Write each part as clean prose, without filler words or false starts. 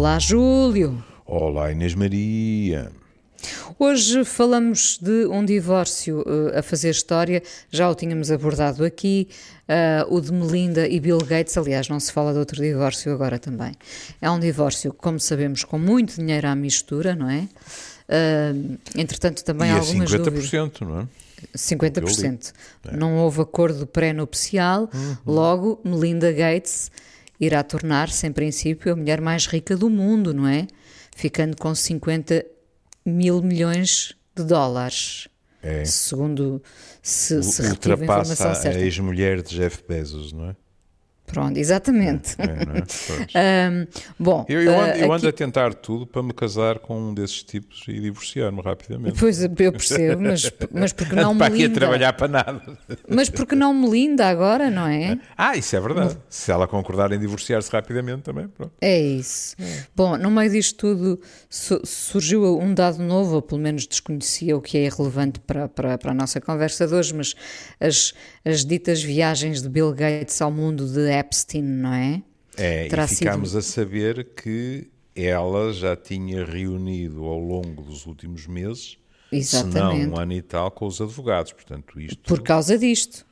Olá, Júlio. Olá, Inês Maria. Hoje falamos de um divórcio a fazer história, já o tínhamos abordado aqui, o de Melinda e Bill Gates. Aliás, não se fala de outro divórcio agora também. É um divórcio, como sabemos, com muito dinheiro à mistura, não é? Entretanto, também há algumas 50%, dúvidas. não é? 50%. Não houve acordo pré-nupcial, logo Melinda Gates irá tornar-se, em princípio, a mulher mais rica do mundo, não é? Ficando com 50 mil milhões de dólares, segundo se retive a informação certa. A ex-mulher de Jeff Bezos, não é? Pronto, exatamente. Não é? Bom, eu ando aqui... a tentar tudo para me casar com um desses tipos e divorciar-me rapidamente. Pois, eu percebo, mas porque não para aqui Melinda? A trabalhar para nada. Mas porque não Melinda agora, não é? Isso é verdade. Se ela concordar em divorciar-se rapidamente também, pronto. É isso. Bom, no meio disto tudo surgiu um dado novo, ou pelo menos desconhecia, o que é relevante para a nossa conversa de hoje, mas as ditas viagens de Bill Gates ao mundo de Epstein, não é? E ficámos a saber que ela já tinha reunido ao longo dos últimos meses, se não um ano e tal, com os advogados. Portanto, isto... Por causa disto.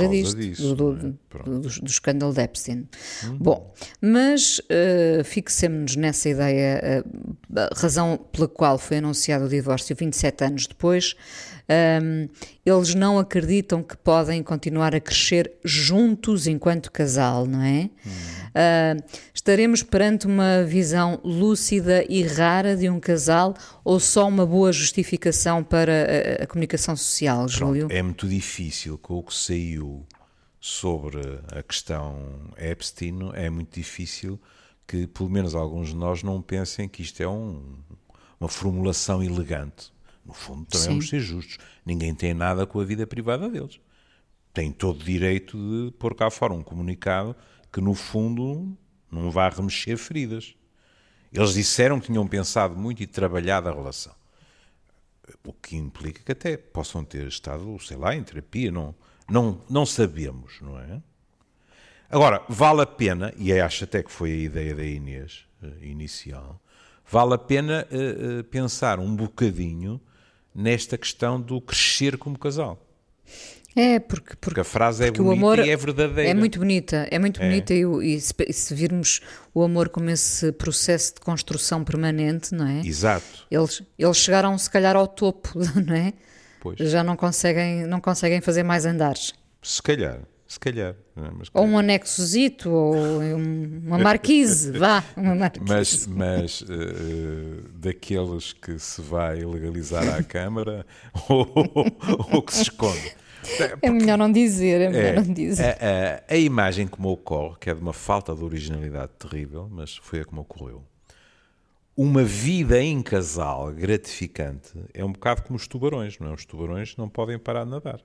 Do escândalo de Epstein. Bom, mas fixemos-nos nessa ideia, a razão pela qual foi anunciado o divórcio 27 anos depois. Eles não acreditam que podem continuar a crescer juntos enquanto casal, não é? Estaremos perante uma visão lúcida e rara de um casal ou só uma boa justificação para a comunicação social, Júlio? É muito difícil, com o que saiu sobre a questão Epstein, é muito difícil que pelo menos alguns de nós não pensem que isto é uma formulação elegante. No fundo, também vamos ser justos. Ninguém tem nada com a vida privada deles. Tem todo o direito de pôr cá fora um comunicado que, no fundo, não vá remexer feridas. Eles disseram que tinham pensado muito e trabalhado a relação. O que implica que até possam ter estado, sei lá, em terapia. Não sabemos, não é? Agora, vale a pena, e acho até que foi a ideia da Inês inicial, vale a pena pensar um bocadinho nesta questão do crescer como casal. Porque a frase é bonita e é verdadeira. É muito bonita, e se virmos o amor como esse processo de construção permanente, não é? Exato. Eles chegaram se calhar ao topo, não é? Pois. Já não conseguem fazer mais andares. Se calhar. Ou um anexozito, ou uma marquise, uma marquise. Mas daqueles que se vai legalizar à Câmara ou que se esconde. É melhor não dizer, A imagem que me ocorre, que é de uma falta de originalidade terrível, mas foi a que me ocorreu. Uma vida em casal gratificante é um bocado como os tubarões, não é? Os tubarões não podem parar de nadar.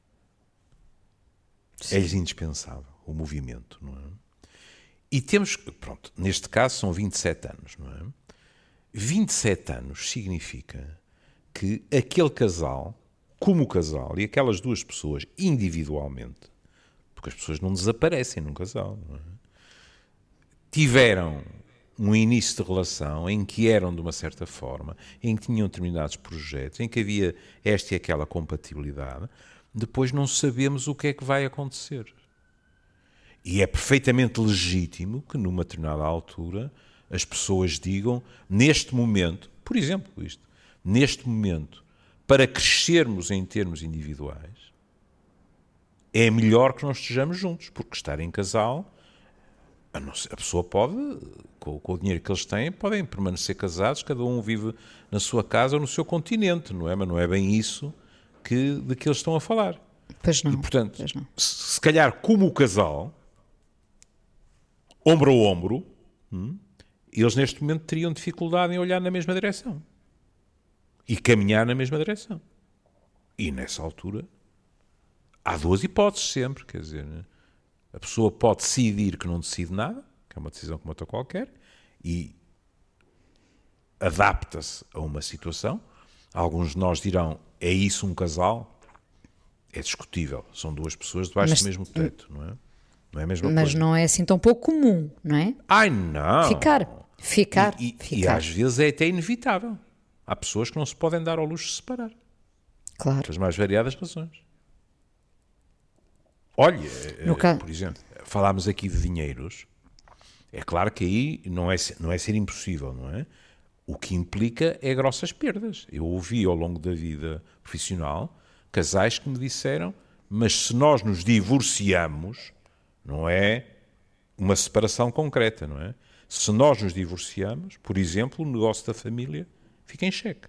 É-lhes indispensável o movimento, não é? E temos, pronto, neste caso são 27 anos, não é? 27 anos significa que aquele casal, como casal, e aquelas duas pessoas individualmente, porque as pessoas não desaparecem num casal, não é? Tiveram um início de relação em que eram de uma certa forma, em que tinham determinados projetos, em que havia esta e aquela compatibilidade. Depois não sabemos o que é que vai acontecer. E é perfeitamente legítimo que numa determinada altura as pessoas digam, neste momento, por exemplo, neste momento, para crescermos em termos individuais, é melhor que nós estejamos juntos, porque estar em casal, a pessoa pode, com o dinheiro que eles têm, podem permanecer casados, cada um vive na sua casa ou no seu continente, não é? Mas não é bem isso de que eles estão a falar. Pois não. E, portanto, pois não. Se calhar como o casal, ombro a ombro, eles neste momento teriam dificuldade em olhar na mesma direção e caminhar na mesma direção. E nessa altura há duas hipóteses sempre, quer dizer, a pessoa pode decidir que não decide nada, que é uma decisão como outra qualquer, e adapta-se a uma situação. Alguns de nós dirão, é isso um casal? É discutível. São duas pessoas debaixo do mesmo teto, não é? Não é a mesma coisa. Mas não é assim tão pouco comum, não é? Ai, não! Ficar. Ficar. E às vezes é até inevitável. Há pessoas que não se podem dar ao luxo de separar. Claro. Pelas mais variadas razões. Olha, por exemplo, falámos aqui de dinheiros. É claro que aí não é ser impossível, não é? O que implica é grossas perdas. Eu ouvi ao longo da vida profissional casais que me disseram, mas se nós nos divorciamos, não é uma separação concreta, não é? Se nós nos divorciamos, por exemplo, o negócio da família fica em xeque.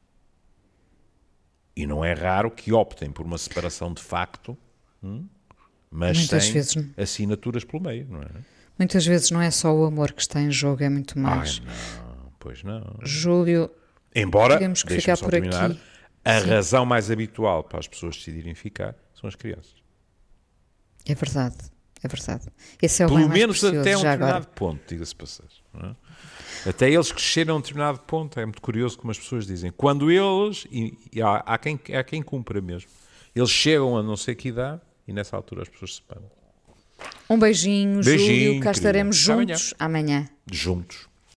E não é raro que optem por uma separação de facto, mas muitas sem vezes assinaturas pelo meio, não é? Muitas vezes não é só o amor que está em jogo, é muito mais. Não, pois não. Júlio, Embora, temos que deixa-me ficar só por terminar, aqui. a Sim. razão mais habitual para as pessoas decidirem ficar são as crianças. É verdade, é verdade. Esse é o Pelo bem mais menos precioso, até um já determinado agora. ponto, diga-se passagem. Não é? Até eles crescerem a um determinado ponto, é muito curioso como as pessoas dizem. Quando eles, e há quem cumpra mesmo, eles chegam a não sei que idade e nessa altura as pessoas se separam. Um beijinho, Júlio, cá querida. estaremos Até amanhã. juntos amanhã. Juntos.